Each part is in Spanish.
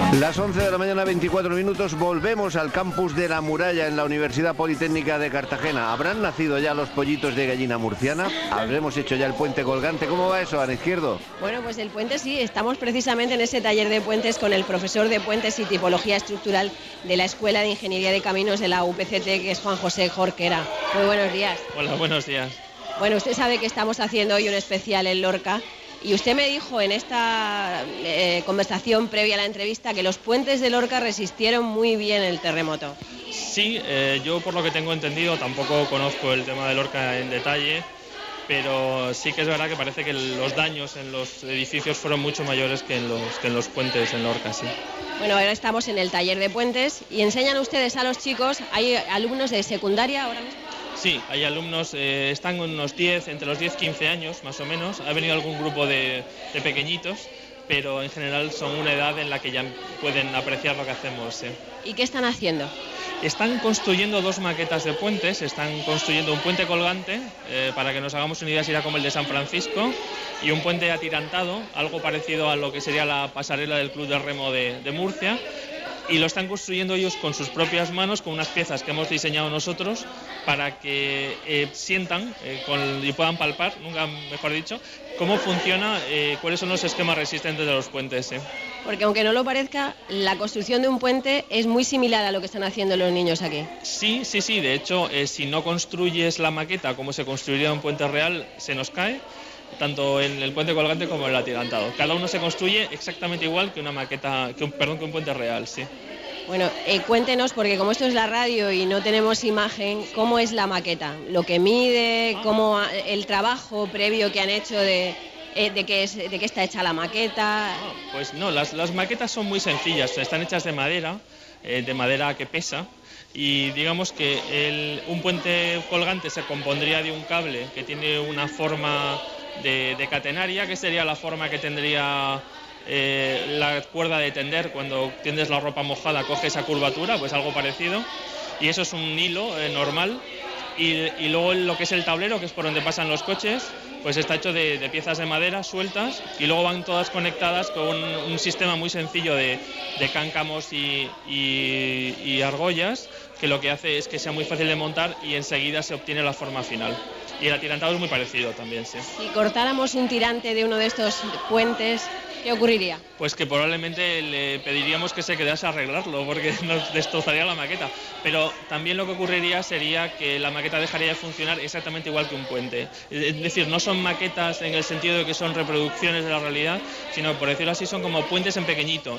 Las 11 de la mañana, 24 minutos, volvemos al campus de La Muralla en la Universidad Politécnica de Cartagena. ¿Habrán nacido ya los pollitos de gallina murciana? ¿Habremos hecho ya el puente colgante? ¿Cómo va eso, Ana Izquierdo? Bueno, pues el puente sí, estamos precisamente en ese taller de puentes con el profesor de puentes y tipología estructural de la Escuela de Ingeniería de Caminos de la UPCT, que es Juan José Jorquera. Muy buenos días. Hola, buenos días. Bueno, usted sabe que estamos haciendo hoy un especial en Lorca. Y usted me dijo en esta conversación previa a la entrevista que los puentes de Lorca resistieron muy bien el terremoto. Sí, yo por lo que tengo entendido, tampoco conozco el tema de Lorca en detalle, pero sí que es verdad que parece que los daños en los edificios fueron mucho mayores que en los puentes en Lorca, sí. Bueno, ahora estamos en el taller de puentes y enseñan ustedes a los chicos, ¿hay alumnos de secundaria ahora mismo? Sí, hay alumnos, están unos 10, entre los 10-15 años más o menos. Ha venido algún grupo de pequeñitos, pero en general son una edad en la que ya pueden apreciar lo que hacemos. ¿Sí? ¿Y qué están haciendo? Están construyendo dos maquetas de puentes. Están construyendo un puente colgante, para que nos hagamos una idea, sería como el de San Francisco, y un puente atirantado, algo parecido a lo que sería la pasarela del Club de Remo de Murcia. Y lo están construyendo ellos con sus propias manos, con unas piezas que hemos diseñado nosotros, para que sientan y puedan palpar, nunca mejor dicho, cómo funciona, cuáles son los esquemas resistentes de los puentes. Porque aunque no lo parezca, la construcción de un puente es muy similar a lo que están haciendo los niños aquí. Sí. De hecho, si no construyes la maqueta como se construiría un puente real, se nos cae. Tanto en el puente colgante como en el atirantado. Cada uno se construye exactamente igual que una maqueta, que un puente real, sí. Bueno, cuéntenos, porque como esto es la radio y no tenemos imagen, ¿cómo es la maqueta? Lo que mide, cómo el trabajo previo que han hecho de qué está hecha la maqueta. Pues no, las maquetas son muy sencillas, están hechas de madera que pesa. Y digamos que un puente colgante se compondría de un cable que tiene una forma de catenaria, que sería la forma que tendría la cuerda de tender cuando tiendes la ropa mojada, coge esa curvatura, pues algo parecido, y eso es un hilo normal. Y luego lo que es el tablero, que es por donde pasan los coches, pues está hecho de piezas de madera sueltas, y luego van todas conectadas con un sistema muy sencillo de cáncamos y argollas, que lo que hace es que sea muy fácil de montar y enseguida se obtiene la forma final. Y el atirantado es muy parecido también, sí. Si cortáramos un tirante de uno de estos puentes, ¿qué ocurriría? Pues que probablemente le pediríamos que se quedase a arreglarlo, porque nos destrozaría la maqueta. Pero también lo que ocurriría sería que la maqueta dejaría de funcionar exactamente igual que un puente. Es decir, no son maquetas en el sentido de que son reproducciones de la realidad, sino, por decirlo así, son como puentes en pequeñito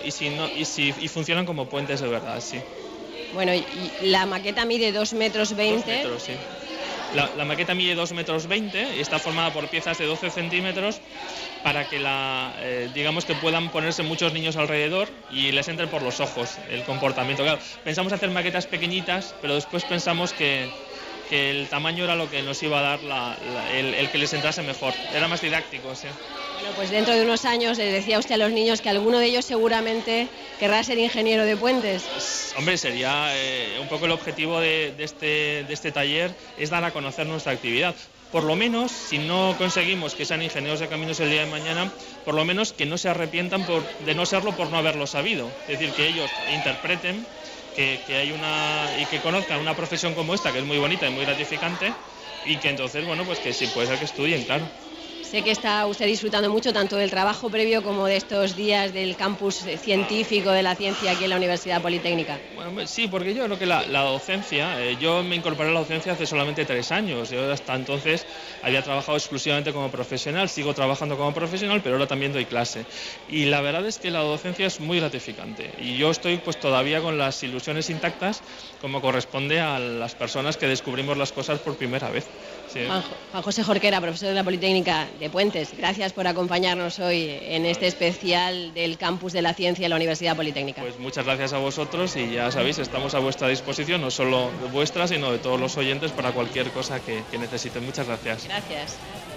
y funcionan como puentes de verdad, sí. Bueno, y la maqueta mide 2,20 metros. 2 metros, sí. La maqueta mide 2,20 metros y está formada por piezas de 12 centímetros para que digamos que puedan ponerse muchos niños alrededor y les entre por los ojos el comportamiento. Claro, pensamos hacer maquetas pequeñitas, pero después pensamos que el tamaño era lo que nos iba a dar el que les entrase mejor. Era más didáctico, sí. Bueno, pues dentro de unos años les decía usted a los niños que alguno de ellos seguramente querrá ser ingeniero de puentes. Hombre, sería un poco el objetivo de este taller, es dar a conocer nuestra actividad. Por lo menos, si no conseguimos que sean ingenieros de caminos el día de mañana, por lo menos que no se arrepientan de no serlo por no haberlo sabido. Es decir, que ellos interpreten que hay y que conozcan una profesión como esta, que es muy bonita y muy gratificante, y que entonces, bueno, pues que sí puede ser que estudien, claro. Sé que está usted disfrutando mucho tanto del trabajo previo como de estos días del campus científico de la ciencia aquí en la Universidad Politécnica. Bueno, sí, porque yo creo que la docencia, yo me incorporé a la docencia hace solamente 3 años. Yo hasta entonces había trabajado exclusivamente como profesional, sigo trabajando como profesional, pero ahora también doy clase. Y la verdad es que la docencia es muy gratificante. Y yo estoy pues todavía con las ilusiones intactas, como corresponde a las personas que descubrimos las cosas por primera vez. Sí. Juan José Jorquera, profesor de la Politécnica de Puentes, gracias por acompañarnos hoy en este especial del Campus de la Ciencia en la Universidad Politécnica. Pues muchas gracias a vosotros y ya sabéis, estamos a vuestra disposición, no solo de vuestra, sino de todos los oyentes para cualquier cosa que necesiten. Muchas gracias. Gracias.